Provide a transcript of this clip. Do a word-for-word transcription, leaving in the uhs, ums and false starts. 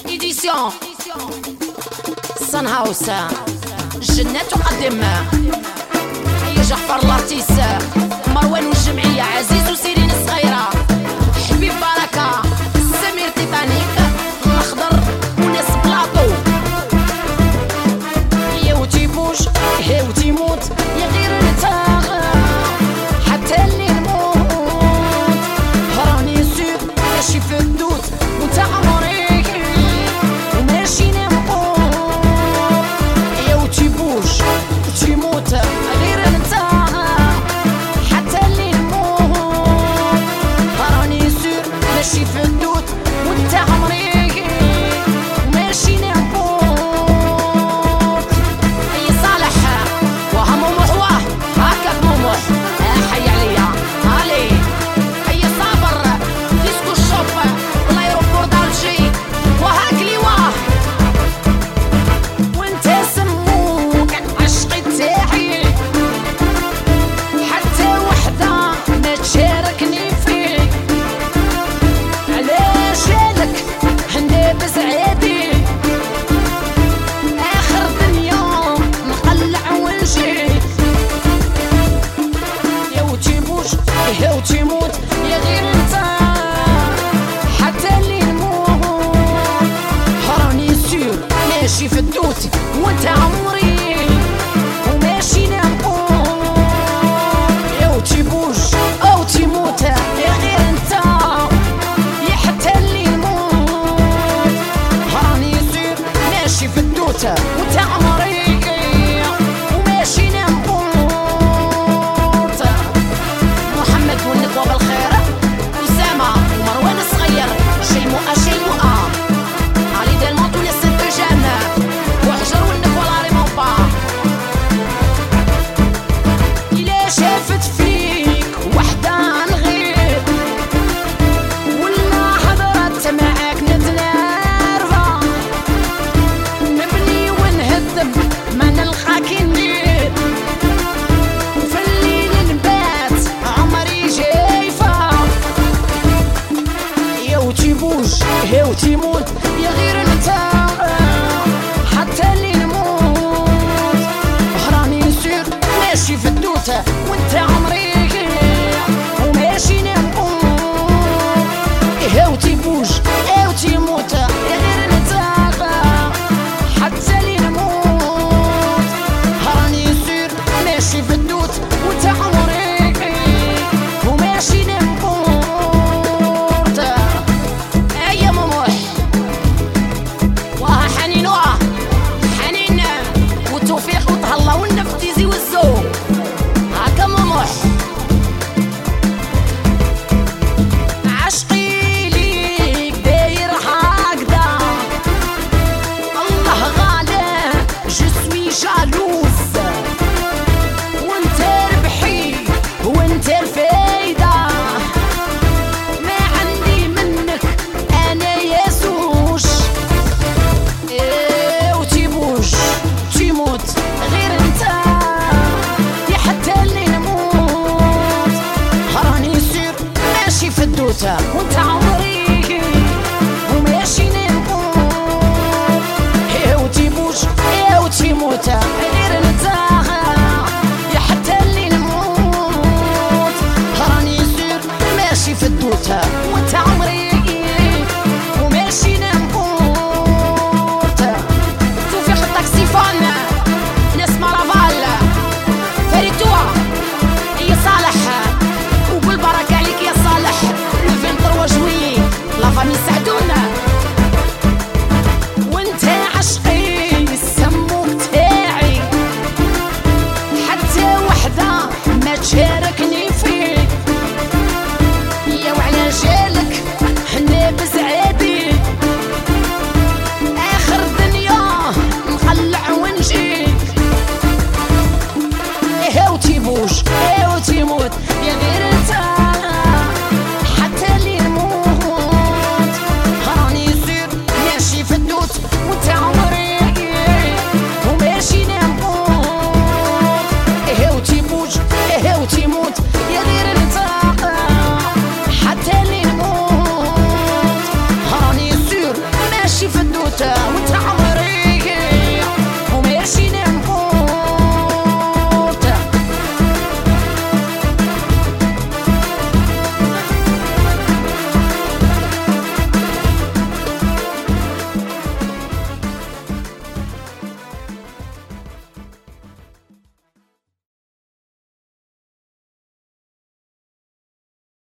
إديسيون صن هاوس الجنة تقدم يا جعفر لارتيس مروان والجمعية عزيز وسيرين الصغيرة حبيب بركة سمير تيتانيك الأخضر وناس بلاطو يا وتيبوش يا وتيموت يا غير نتاغ حتى اللي نموت راني سير ماشي في الدوت وانت عمري وماشي نموت يا وتيبوش وتيموت غير نتاغ حتى اللي نموت راني سير ماشي في الدوت وانت عمري وماشي نموت اي صالح وهم ومحواه هكاك مموح حي عليا علي اي صابر ديسكو الشوب والايروبور دالجي وهاك لي واه وانت سموك عشقي تاعي حتى وحده ما تشاركني فيه علاش لك هندابز عادي اخر دنيا نقلع ونجي يا وتيبوش يا وتيموت يا غير انت حتى اللي نموت راني سير ماشي في الدوت وانت عمري وماشي نموت يا وتيبوش او تيموت يا غير انت يا حتى اللي نموت راني سير ماشي في الدوت وانت عمري وماشي نموت محمد والنكوة بالخير أسامة ومروان الصغير شيموءة شيموءة علي دالموت وناس الدجان وحجر والنكوة لاري موبا إلا شافت فيك وحدة نغير ولا حضرت معاك نتنارفة نبني ونهدم ما نلقاك ندير وفي الليل نبات عمري جايفة يا وتيبوش يا وتيموت يا غير انت حتى اللي نموت راني نسير ماشي في الدوت وانت عمري وماشي نموت يا وتيبوش يا وتيموت يا غير انت حتى اللي نموت راني نسير ماشي في الدوت وانت عمري وماشي نموت ايا مموح وها حنين وها حنين والتوفيق وطهلا والنفتيزي والزوم هاكا مموح عشقي ليك داير هكذا الله غالب جسمي جالوس وانت ربحي وانت الفايدة ما عندي منك انا ياسوش ايه وتيبوش تيموت غير انت يا حتى اللي نموت راني نسير ماشي في الدوتة وانت عمري